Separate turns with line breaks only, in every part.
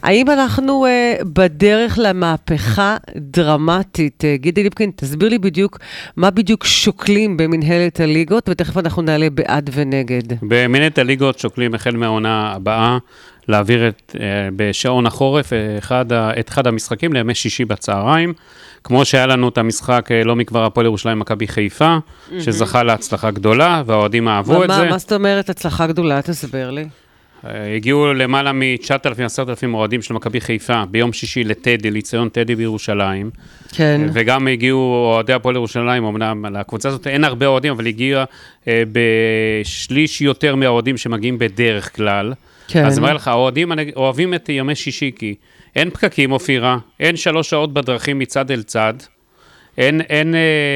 האם אנחנו בדרך למהפכה דרמטית? גידי ליפקין, תסביר לי בדיוק מה בדיוק שוקלים במנהלת הליגות, ותכף אנחנו נעלה בעד ונגד.
במנהלת הליגות שוקלים החל מהעונה הבאה, להעביר בשעון החורף את אחד המשחקים לימי שישי בצהריים, כמו שהיה לנו את המשחק לא מכבר הפועל ירושלים מכבי חיפה, שזכה להצלחה גדולה, והאוהדים אהבו את זה.
מה זאת אומרת הצלחה גדולה? תסבר לי.
הגיעו למעלה מ-9,000-10,000 אוהדים של מכבי חיפה ביום שישי לטדי, ליציון טדי בירושלים.
כן.
וגם הגיעו אוהדי הפועל ירושלים, אמנם לקבוצה הזאת אין הרבה אוהדים, אבל הגיע בשליש יותר מהאוהדים שמגיעים בדרך כלל.
כן.
אז אומר לך, האוהדים אוהבים את ימי שישי, כי אין פקקים, אופירה, אין 3 שעות בדרכים מצד אל צד, אין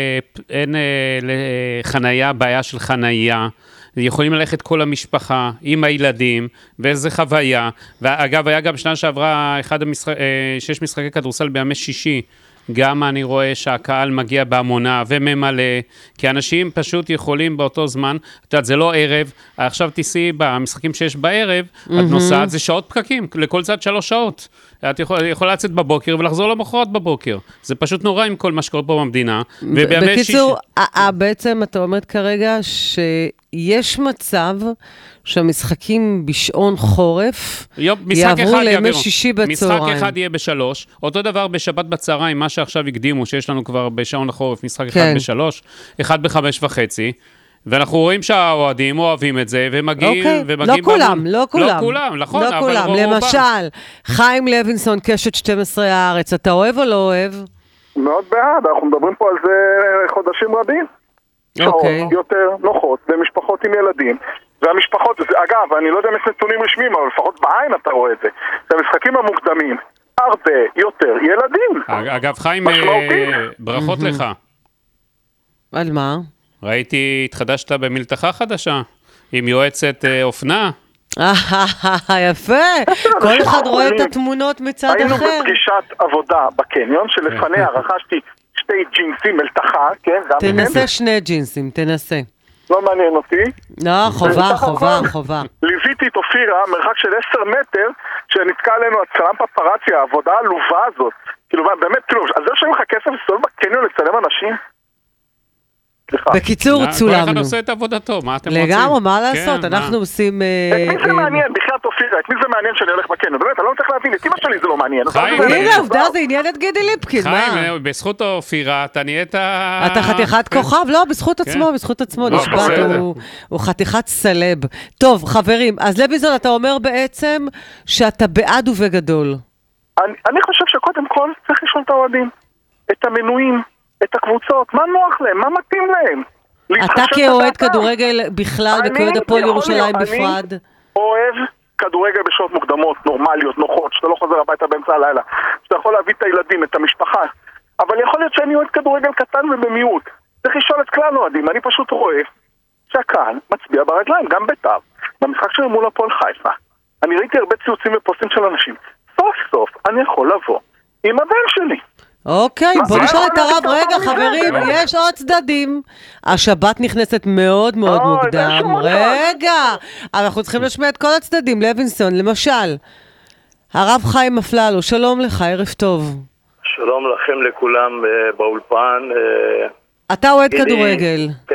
חנייה, בעיה של חנייה, יכולים ללכת כל המשפחה עם הילדים, ואיזה חוויה. ואגב, היה גם שנה שעברה 6 משחקי כדורסל בימי שישי, גם אני רואה שהקהל מגיע בהמונה וממלא, כי אנשים פשוט יכולים באותו זמן, את יודעת, זה לא ערב, עכשיו תיסעי במשחקים שיש בערב, את נוסעת, זה שעות פקקים, לכל צד 3 שעות. את יכולה לצאת בבוקר ולחזור למחרת בבוקר. זה פשוט נורא עם כל מה שקורה פה במדינה.
בקיצור, בעצם אתה אומרת כרגע שיש מצב שהמשחקים בשעון חורף יעברו לימי שישי בצהריים.
משחק אחד יהיה ב3, אותו דבר בשבת בצהריים, מה שעכשיו הקדימו, שיש לנו כבר בשעון החורף, משחק אחד ב3, אחד ב5:30, ואנחנו רואים שהאוהדים אוהבים את זה, ומגיעים...
לא כולם.
לא כולם, נכון.
לא כולם, למשל, חיים לוינסון, קשת 12 הארץ, אתה אוהב או לא אוהב?
מאוד בעד, אנחנו מדברים פה על זה חודשים רבים. שעות יותר נוחות, ומשפחות עם ילדים. והמשפחות, אגב, אני לא יודע אם יש נתונים רשמיים, אבל לפחות בעין אתה רואה את זה. זה המשחקים המוקדמים, הרבה יותר ילדים.
אגב, חיים, ברכות לך.
על מה?
ראיתי, התחדשת במלתחה חדשה, עם יועצת אופנה.
יפה, כל אחד רואה את התמונות מצד אחר.
היינו בפגישת עבודה בקניון, שלפניה רכשתי 2 ג'ינסים מלתחה, כן?
תנסה 2 ג'ינסים, תנסה.
לא מעניין אותי.
לא, חובה.
ליוויתי את אופירה, מרחק של 10 מטר, שנתקע עלינו הצלם פפרצי, העבודה העלובה הזאת. כאילו, באמת, כאילו, אז זה שומעים לך כסף לסתובב בקניון לצלם אנשים?
בקיצור, צולמנו.
כל אחד עושה את עבודתו, מה אתם רוצים?
לגמרי, מה לעשות? אנחנו עושים...
את מי זה מעניין? בחייאת אופירה, את מי זה מעניין שאני הולך בקניון? באמת, אני לא צריך להבין, את אמא שלי זה לא מעניין.
הנה, עובדה, זה עניין את גידי ליפקין, מה?
חיים, בזכות אופירה, אתה נהיית...
אתה חתיכת כוכב? לא, בזכות עצמו, נשבעת, הוא חתיכת סלב. טוב, חברים, אז לויזון, אתה אומר בעצם שאתה בעד ובגדול.
אני חושב שקודם כל צריך לשאול את האוהדים, את המנויים, את הקבוצות, מה נוח להם, מה מתאים להם.
אתה כאוהד כדורגל בכלל וכאוהד הפועל ירושלים בפרט?
אני אוהב כדורגל בשעות מוקדמות, נורמליות, נוחות, שאתה לא חוזר הביתה באמצע הלילה, שאתה יכול להביא את הילדים, את המשפחה, אבל יכול להיות שאני אוהד כדורגל קטן ובמיעוט. צריך לשאול את כלל אוהדים, אני פשוט רואה שהקהל מצביע ברגליים, גם בית"ר, במשחק שלי מול הפועל חיפה. אני ראיתי הרבה ציוצים ופוסטים של אנשים. סוף סוף אני יכול לבוא עם הבן שלי.
אוקיי, בוא נשאל את הרב. רגע, חברים, יש עוד צדדים. השבת נכנסת מאוד מאוד מוקדם. רגע, אנחנו צריכים לשמוע את כל הצדדים. לוינסון, למשל, הרב חיים אפללו, שלום לך, ערב טוב.
שלום לכם לכולם באולפן. אתה
אוהד כדורגל.
כן.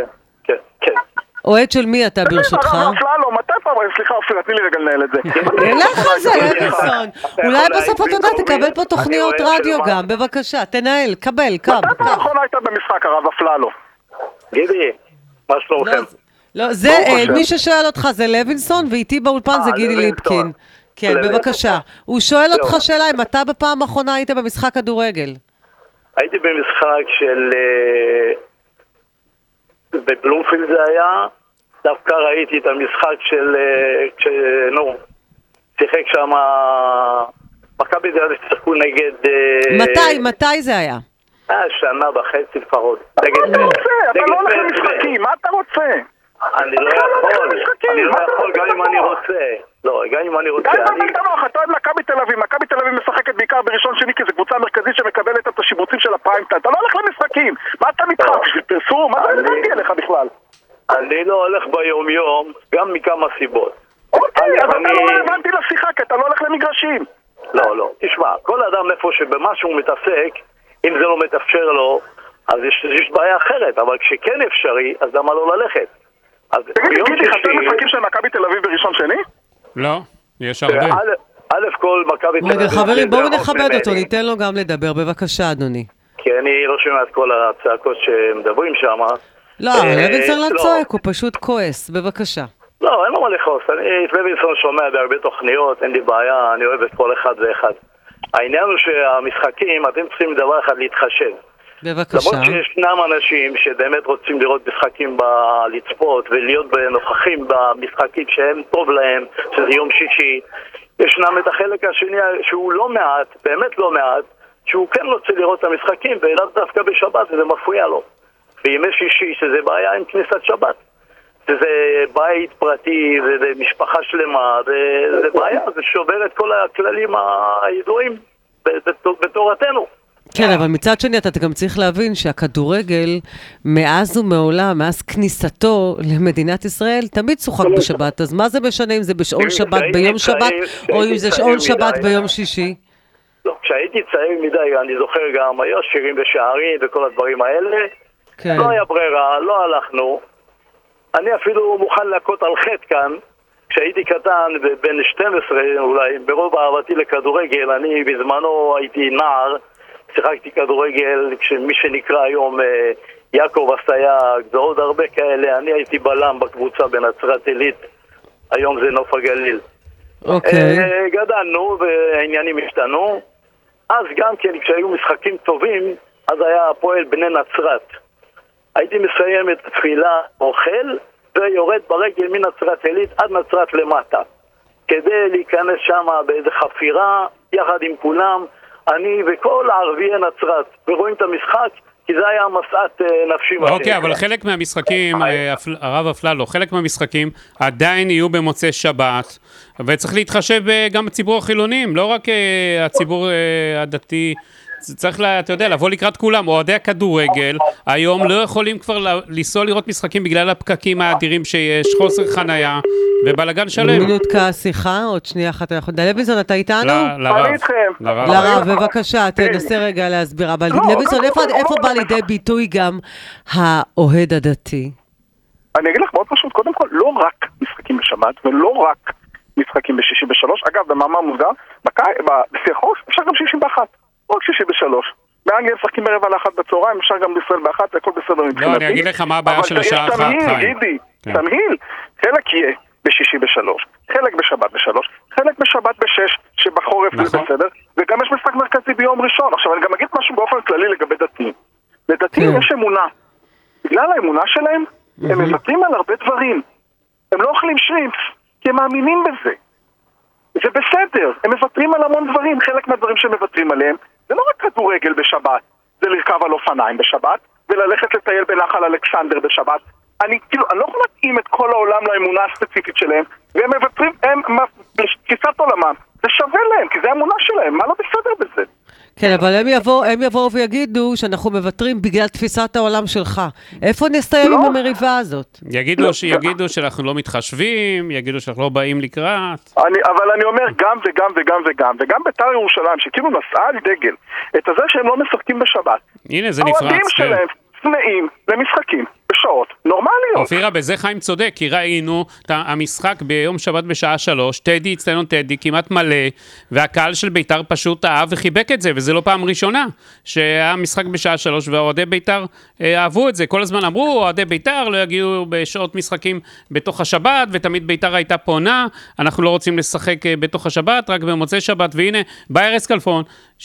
אוהד של מי אתה ברשותך?
הרב אפללו, מתי פעם? סליחה, אופיר, תני לי רגע לנהל את זה.
לך על זה, לוינסון. אולי בסוף אתה יודע, תקבל פה תוכניות רדיו גם, בבקשה, תנהל, קבל, קם.
מתי פעם אחרונה הייתה במשחק, הרב אפללו?
גידי, מה שלומכם?
לא, זה, מי ששואל אותך זה לוינסון, ואיתי באולפן זה גידי ליפקין. כן, בבקשה. הוא שואל אותך שאלה, אם אתה בפעם האחרונה היית במשחק כדורגל?
הייתי במשחק של... בבלומפילד זה היה, דווקא ראיתי את המשחק של... שיחק שם... מכבי תל אביב שיחקו נגד...
מתי
זה היה?
שנה וחצי לפחות.
אתה לא הולך למשחקים, מה אתה רוצה?
אני לא יכול גם אם אני רוצה. לא, גם אם אני רוצה.
אתה אוהד מכבי תל אביב. מכבי תל אביב משחקת בעיקר בראשון שני, כי זו קבוצה מרכזית שמקבלת את השיבוצים של הפריימטיים. אתה לא הולך למשחקים. מה אתה מתחק? בשביל פרסום? מה אתה מתחק אליך בכלל?
אני לא הולך ביום יום, גם מכמה סיבות.
אוקיי, אז אתה לא הבנתי לשיחה, כי אתה לא הולך למגרשים.
לא, לא. תשמע, כל אדם איפה שבמה שהוא מתעסק, אם זה לא מתאפשר לו, אז יש בעיה אחרת, אבל כשכן אפשרי, אז למה לא ללכת?
תגידי, חסר משחקים של מכבי תל אביב בראשון שני?
לא, יש הרבה.
א' כל מכבי תל אביב...
רגע, חברים, בואו נכבד אותו, ניתן לו גם לדבר, בבקשה, אדוני.
כי אני לא שומע את כל הצעקות שמדברים שם.
לא, לוינסון לא צועק, הוא פשוט כועס, בבקשה.
לא, אין לו מה לכעוס, אני את לוינסון שומע בהרבה תוכניות, אין לי בעיה, אני אוהב את כל אחד ואחד. העניין הוא שהמשחקים, אתם צריכים דבר אחד להתחשב.
בבקשה.
למרות שישנם אנשים שבאמת רוצים לראות משחקים לצפות ולהיות נוכחים במשחקים שהם טוב להם, שזה יום שישי, ישנם את החלק השני שהוא לא מעט, באמת לא מעט, שהוא כן רוצה לראות את המשחקים ולאו דווקא בשבת וזה מפריע לו. וימי שישי שזה בעיה עם כניסת שבת. זה בית פרטי, זה משפחה שלמה, זה בעיה, זה שובר את כל הכללים הידועים בתורתנו.
כן, אבל מצד שני אתה גם צריך להבין שהכדורגל מאז ומעולם, מאז כניסתו למדינת ישראל, תמיד שוחק בשבת. אז מה זה משנה אם זה בשעון שבת ביום שבת, או אם זה שעון שבת ביום שישי?
לא, כשהייתי צעיר מדי, אני זוכר גם, היו שירים בשערים וכל הדברים האלה, לא היה ברירה, לא הלכנו. אני אפילו מוכן להכות על חטא כאן, כשהייתי קטן, בין 12 אולי, ברוב אהבתי לכדורגל, אני בזמנו הייתי נער, שיחקתי כדורגל, מי שנקרא היום יעקב אסייג, ועוד הרבה כאלה, אני הייתי בלם בקבוצה בנצרת עילית, היום זה נוף הגליל. גדלנו והעניינים השתנו, אז גם כן כשהיו משחקים טובים, אז היה הפועל בני נצרת. הייתי מסיים את התפילה, אוכל, ויורד ברגל מנצרת עילית עד נצרת למטה. כדי להיכנס שם באיזה חפירה, יחד עם כולם, אני וכל הערביי נצרת, ורואים את המשחק, כי זה היה מסעת נפשי.
אוקיי, אבל חלק מהמשחקים, הרב אפללו, חלק מהמשחקים עדיין יהיו במוצאי שבת, וצריך להתחשב גם בציבור החילונים, לא רק הציבור הדתי, צריך, אתה יודע, לבוא לקראת כולם. אוהדי הכדורגל היום לא יכולים כבר לנסוע לראות משחקים בגלל הפקקים האדירים שיש, חוסר חנייה ובלגן שלם.
מינותקה שיחה, עוד שנייה אחת. לוינסון, אתה איתנו?
לרב,
בבקשה, תנסה רגע להסביר. אבל לוינסון, איפה בא לידי ביטוי גם האוהד הדתי?
אני אגיד לך מאוד פשוט, קודם כל, לא רק משחקים בשבת ולא רק משחקים בשישי בשלוש. אגב, במאמר מוסגר, בשיחוש אפשר גם שישי באחת. עוד שישי בשלוש. באנגליה משחקים בערב על אחת בצהריים, אפשר גם בישראל באחת, הכל בסדר מבחינתי.
לא, אני אגיד לך מה הבעיה של השעה אחת, חיים.
תמהיל, חלק יהיה בשישי בשלוש, חלק בשבת בשלוש, חלק בשבת בשש, שבחורף זה בסדר, וגם יש משחק מרכזי ביום ראשון. עכשיו אני גם אגיד משהו באופן כללי לגבי דתיים. לדתיים יש אמונה. בגלל האמונה שלהם, הם מוותרים על הרבה דברים. הם לא אוכלים שרימפס, כי הם מאמינים בזה. זה בסדר, הם מוותרים על המון דברים. חלק מהדברים שהם מוותרים עליהם זה לא רק כדורגל בשבת, זה לרכב על אופניים בשבת, וללכת לטייל בנחל אלכסנדר בשבת. אני לא יכול להתאים את כל העולם לאמונה הספציפית שלהם, והם מוותרים, הם בתפיסת עולמם, זה שווה להם, כי זה האמונה שלהם, מה לא בסדר בזה?
כן, אבל הם יבואו ויגידו שאנחנו מוותרים בגלל תפיסת העולם שלך. איפה נסתיים עם המריבה הזאת?
יגידו שאנחנו לא מתחשבים, יגידו שאנחנו לא באים לקראת.
אבל אני אומר גם וגם וגם וגם, וגם בית"ר ירושלים, שכאילו נסעה על דגל, את הזה שהם לא משחקים בשבת.
הנה, זה נפרץ.
האוהדים שלהם צמאים למשחקים בשעות נורמליות.
אופירה, בזה חיים צודק, כי ראינו המשחק ביום שבת בשעה 3, טדי, אצלנו טדי, כמעט מלא, והקהל של בית"ר פשוט אהב וחיבק את זה, וזה לא פעם ראשונה, שהיה משחק בשעה 3, והאוהדי בית"ר אהבו את זה. כל הזמן אמרו, אוהדי בית"ר לא יגיעו בשעות משחקים בתוך השבת, ותמיד בית"ר הייתה פונה, אנחנו לא רוצים לשחק בתוך השבת, רק במוצאי שבת, והנה, בא ארז כלפון,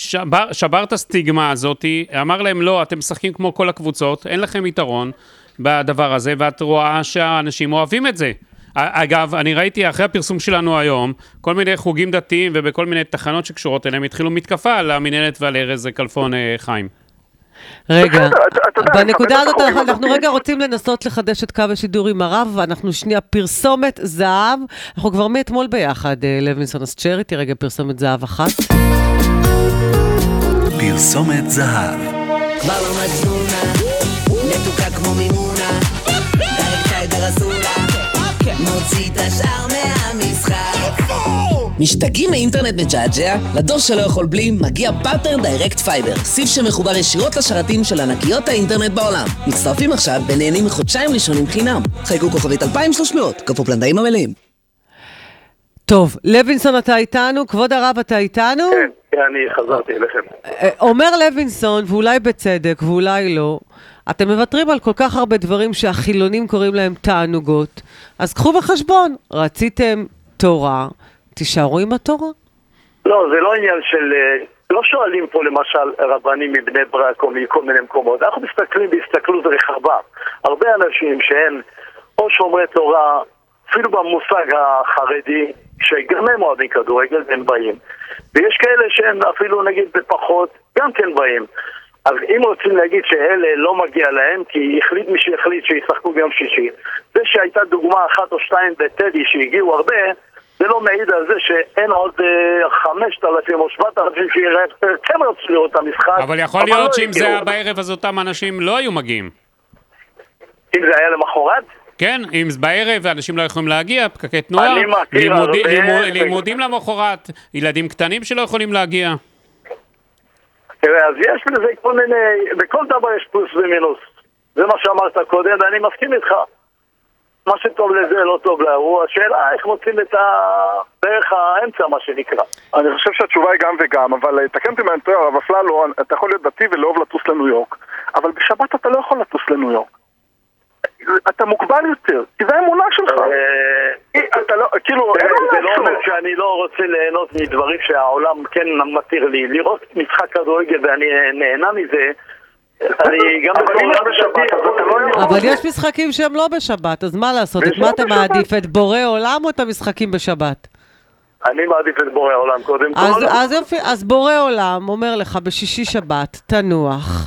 שבר את הסטיגמה הזאת, אמר להם לא, אתם משחקים כמו כל הקבוצות, אין לכם יתרון בדבר הזה, ואת רואה שהאנשים אוהבים את זה. אגב, אני ראיתי אחרי הפרסום שלנו היום, כל מיני חוגים דתיים ובכל מיני תחנות שקשורות אליהם, התחילו מתקפה על המנהלת ועל ארז כלפון חיים.
רגע, בנקודה הזאת אנחנו רגע רוצים לנסות לחדש את קו השידור עם הרב, ואנחנו שנייה פרסומת זהב, אנחנו כבר מאתמול ביחד, לוינסון, אז תשאר איתי רגע פרסומת זהב אחת.
פרסומת זהב.
כבר לא מג'נונה, נתוקה כמו מימונה, דייק ציידר אסולה, מוציא את השאר מהמשחק. משתגעים מאינטרנט מג'עג'ע? לדור שלא יכול בלי מגיע פרטנר דיירקט פייבר, סיב שמחובר ישירות לשרתים של ענקיות האינטרנט בעולם. מצטרפים עכשיו ונהנים מחודשיים ראשונים חינם. חייגו כוכבית 2300, כפוף לתנאים המלאים.
טוב, לוינסון אתה איתנו? כבוד הרב אתה איתנו?
כן, אני חזרתי אליכם.
אומר לוינסון, ואולי בצדק ואולי לא, אתם מוותרים על כל כך הרבה דברים שהחילונים קוראים להם תענוגות, אז קחו בחשבון, רציתם תורה, תישארו עם התורה.
לא, זה לא עניין של... לא שואלים פה למשל רבנים מבני ברק או מכל מיני מקומות, אנחנו מסתכלים בהסתכלות רחבה. הרבה אנשים שהם או שומרי תורה, אפילו במושג החרדי, שגם הם אוהבים כדורגל, הם באים. ויש כאלה שהם אפילו נגיד בפחות, גם כן באים. אז אם רוצים להגיד שאלה לא מגיע להם, כי החליט מי שהחליט שישחקו ביום שישי, זה שהייתה דוגמה אחת או שתיים בטדי שהגיעו הרבה, זה לא מעיד על זה שאין עוד 5,000 או 7,000 שכן רצו לראות את המשחק.
אבל יכול להיות שאם זה היה בערב אז אותם אנשים לא היו מגיעים.
אם זה היה למחרת?
כן, אם זה בערב ואנשים לא יכולים להגיע, פקקי תנועה, לימודים למחרת, ילדים קטנים שלא יכולים להגיע.
תראה, אז יש לזה כל מיני, בכל דבר יש פלוס ומינוס. זה מה שאמרת קודם, ואני מסכים איתך. מה שטוב לזה לא טוב להוא, השאלה איך מוצאים את דרך האמצע, מה שנקרא.
אני חושב שהתשובה היא גם וגם, אבל תקנתי מהנטויה, הרב אפללו, אתה יכול להיות דתי ולאהוב לטוס לניו יורק, אבל בשבת אתה לא יכול לטוס לניו יורק. אתה מוגבל יותר, כי זה האמונה שלך. אתה לא, כאילו,
זה לא אומר שאני לא רוצה ליהנות מדברים שהעולם כן מתיר לי. לראות משחק כדורגל ואני נהנה מזה, אני גם בשבת,
אבל יש משחקים שהם לא בשבת, אז מה לעשות? את מה אתה מעדיף? את בורא עולם או את המשחקים בשבת?
אני מעדיף את בורא עולם קודם כל.
אז יופי, אז בורא עולם אומר לך בשישי שבת, תנוח,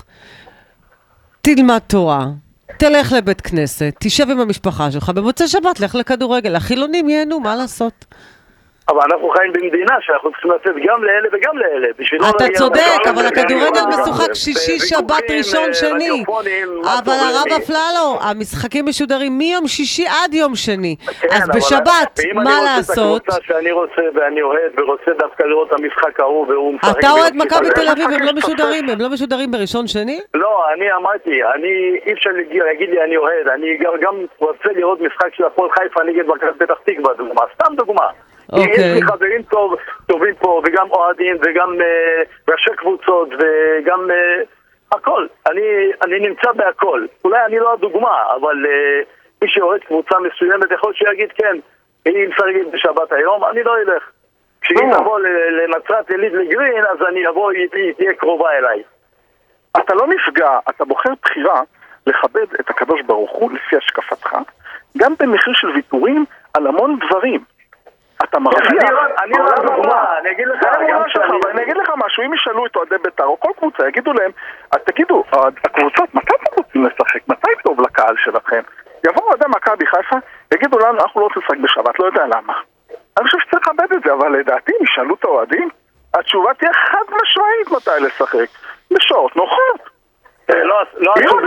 תלמד תורה, תלך לבית כנסת, תשב עם המשפחה שלך, במוצאי שבת לך לכדורגל, החילונים ייהנו, מה לעשות?
אבל אנחנו חיים במדינה שאנחנו צריכים לצאת גם לאלה וגם לאלה.
אתה צודק, אבל הכדורגל משוחק שישי, שבת, ראשון, שני. אבל הרב אפללו, המשחקים משודרים מיום שישי עד יום שני. אז בשבת, מה לעשות?
ואם אני רוצה את הקבוצה שאני רוצה ואני אוהד ורוצה דווקא לראות את המשחק ההוא והוא משחק...
אתה אוהד מכבי תל אביב, הם לא משודרים בראשון שני?
לא, אני אמרתי, אי אפשר להגיד לי אני אוהד, אני גם רוצה לראות משחק של הפועל חיפה נגד מכבי פתח תקווה, דוגמה, סתם דוגמה. יש לי חברים טובים פה, וגם אוהדים, וגם ראשי קבוצות, וגם הכל. אני נמצא בהכל. אולי אני לא הדוגמה, אבל מי שאוהד קבוצה מסוימת יכול שיגיד כן, היא משחקת בשבת היום, אני לא אלך. כשהיא תבוא לנצרת עילית לגרין, אז אני אבוא, היא תהיה קרובה אליי.
אתה לא נפגע, אתה בוחר בחירה לכבד את הקדוש ברוך הוא לפי השקפתך, גם במחיר של ויתורים על המון דברים. אתה מרוויח.
אני לא דוגמה,
אני אגיד לך משהו, אם ישאלו את אוהדי בית"ר או כל קבוצה, יגידו להם, תגידו, הקבוצות, מתי אתם רוצים לשחק? מתי טוב לקהל שלכם? יבואו אוהדי מכבי חיפה, יגידו לנו, אנחנו לא רוצים לשחק בשבת, לא יודע למה. אני חושב שצריך לכבד את זה, אבל לדעתי, אם ישאלו את האוהדים, התשובה תהיה חד משמעית מתי לשחק. בשעות נוחות.
לא עשו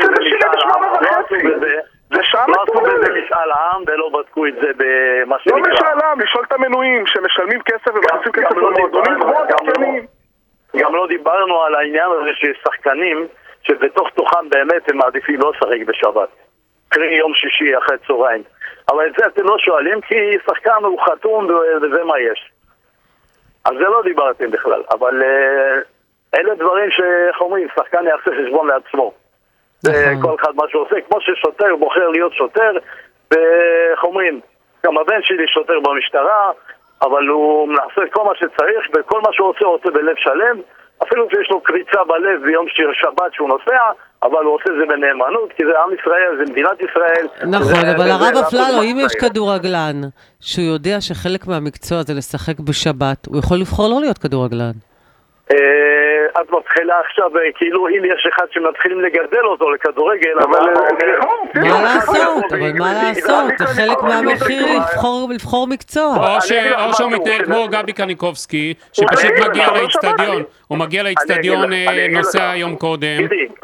בזה משאל העם ולא בדקו את זה במה שנקרא.
לא משאל העם, לשאול את המנויים שמשלמים כסף ומחסים כסף למועדונים.
גם לא דיברנו על העניין הזה שיש שחקנים שבתוך תוכם באמת הם מעדיפים לא לשחק בשבת, קרי יום שישי אחרי צהריים. אבל את זה אתם לא שואלים כי שחקן הוא חתום וזה מה יש. אז זה לא דיברתם בכלל, אבל אלה דברים שאומרים, שחקן יעשה חשבון לעצמו. כל אחד מה שהוא עושה, כמו ששוטר בוחר להיות שוטר, ואיך אומרים, גם הבן שלי שוטר במשטרה, אבל הוא מנסה כל מה שצריך, וכל מה שהוא עושה בלב שלם, אפילו שיש לו קריצה בלב ביום שבת שהוא נוסע, אבל הוא עושה זה בנאמנות, כי זה עם ישראל, זה מדינת ישראל.
נכון, אבל הרב אפללו, אם יש כדורגלן, שהוא יודע שחלק מהמקצוע זה לשחק בשבת, הוא יכול לבחור לא להיות כדורגלן.
את מתחילה עכשיו, כאילו אם יש אחד שמתחילים לגדל אותו לכדורגל, אבל...
מה לעשות? זה חלק מהמחיר לבחור מקצוע.
או שהוא מתנהל כמו גבי קניקובסקי, שפשוט מגיע לאצטדיון. הוא מגיע לאצטדיון, נוסע יום קודם.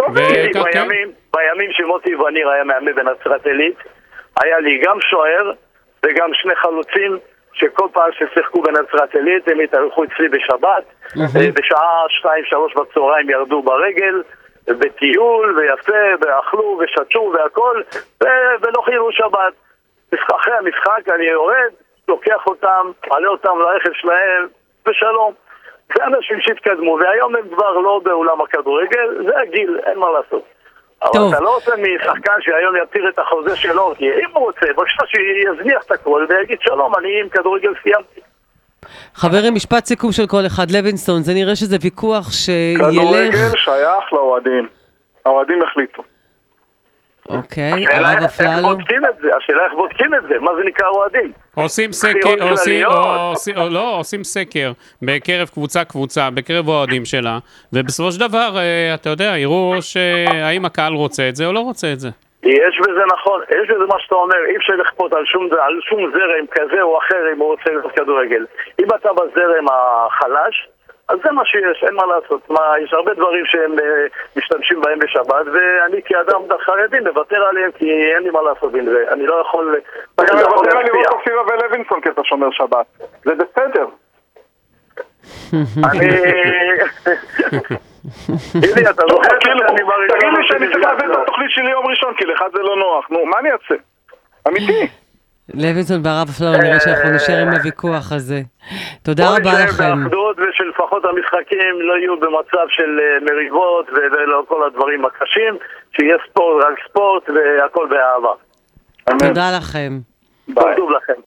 בימים שמוטי וניר היה מאמן בנצרת עילית, היה לי גם שוער וגם שני חלוצים שכל פעם ששיחקו בנצרת עילית הם התארחו אצלי בשבת, בשעה 2-3 בצהריים ירדו ברגל, בטיול ויפה, ואכלו ושתשו והכל, ולא חיירו שבת. אחרי המשחק אני יורד, לוקח אותם, מעלה אותם לרכב שלהם, ושלום. זה אנשים שהתקדמו, והיום הם כבר לא באולם הכדורגל, זה הגיל, אין מה לעשות. אבל אתה לא רוצה משחקן שהיום יתיר את החוזה שלו, כי אם הוא רוצה, בבקשה שיזניח את הכל ויגיד שלום, אני עם כדורגל סיימתי.
חברים, משפט סיכום של כל אחד. לוינסון, זה נראה שזה ויכוח שילך...
כדורגל שייך לאוהדים. האוהדים החליטו.
אוקיי, הרב אפללו.
השאלה איך בודקים את זה, מה זה נקרא אוהדים?
עושים סקר בקרב קבוצה, בקרב האוהדים שלה, ובסופו של דבר, אתה יודע, יראו האם הקהל רוצה את זה או לא רוצה את זה.
יש בזה נכון, יש בזה מה שאתה אומר, אי אפשר לכפות על שום זרם כזה או אחר אם הוא רוצה לראות כדורגל. אם אתה בזרם החלש, אז זה מה שיש, אין מה לעשות. יש הרבה דברים שהם משתמשים בהם בשבת, ואני כאדם חרדי מוותר עליהם, כי אין לי מה לעשות עם זה. אני לא יכול...
אתה גם מוותר על לראות אופירה ולוינסון כי אתה שומר שבת. זה בסדר.
הנה, אתה זוכר
תגיד לי שאני צריך להביא את התוכנית שלי יום ראשון, כי לך זה לא נוח. נו, מה אני אעשה? אמיתי.
לוינסון והרב אפללו, נראה שאנחנו נשאר עם הוויכוח הזה. תודה רבה לכם.
באחדות ושלפחות המשחקים לא יהיו במצב של מריבות ולא כל הדברים הקשים, שיהיה ספורט, רק ספורט והכל באהבה.
תודה לכם.
כל טוב לכם.